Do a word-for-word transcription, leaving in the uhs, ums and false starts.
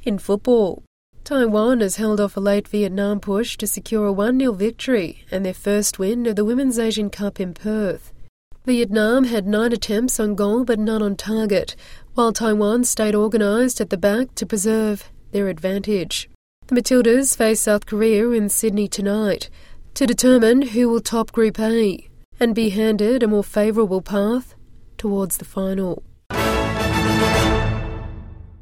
In football, Taiwan has held off a late Vietnam push to secure a one nil victory and their first win of the Women's Asian Cup in Perth. Vietnam had nine attempts on goal but none on target, while Taiwan stayed organised at the back to preserve their advantage. The Matildas face South Korea in Sydney tonight to determine who will top Group A and be handed a more favourable path towards the final.